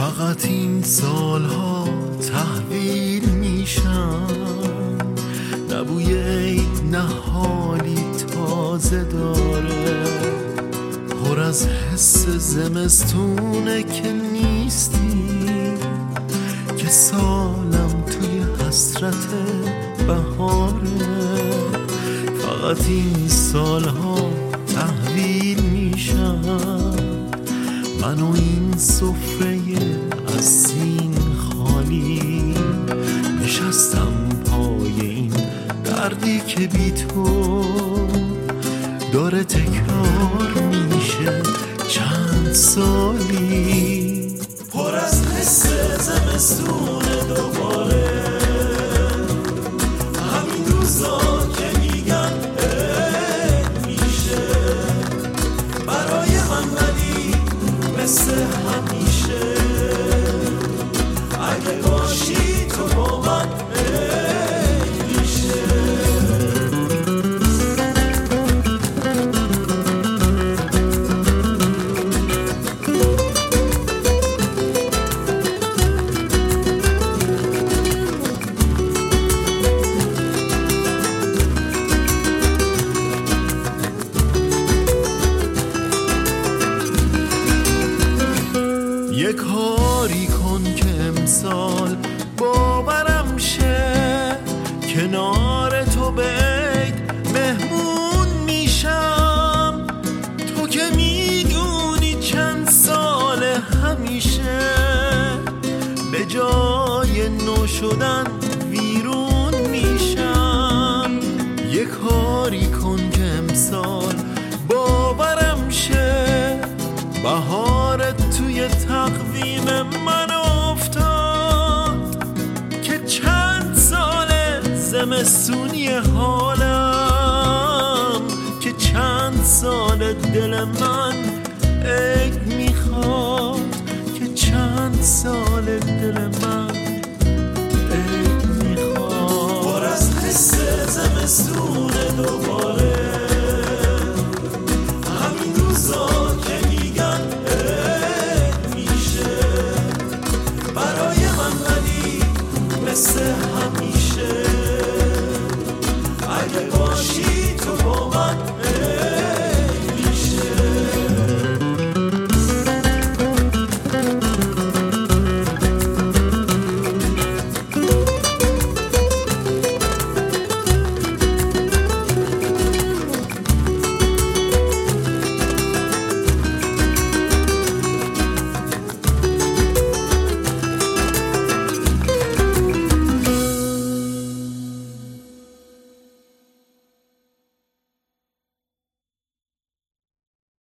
فقط این سالها تحویل میشم، نه بوی عید نه حالی تازه داره، پر از حس زمستونه که نیستی، که سالم توی حسرت بهاره. فقط این سالها تحویل میشم، من و این سفره از سین خالی، نشستم پای این دردی که بی تو داره تکرار میشه چند سالی، پر از حس زمستون دوباره. همین روزا که میگن عید میشه برای من، ولی مثل همیشه اگه باشی تو با من عید میشه. یه کاری کن که امسال باورم شه، کنار تو به عید مهمون میشم. تو که میدونی چند سال همیشه به جای نو شدن ویرون میشم. یه کاری کن که امسال باورم شه، بهارت توی تقویم من افتاد، که چند ساله زمستونی حالم، که چند سال دل من عید میخواد، که چند سال دل من عید میخواد. پر از حس زمستون دوباره، همین روزا که میگن مثل همیشه اگه باشی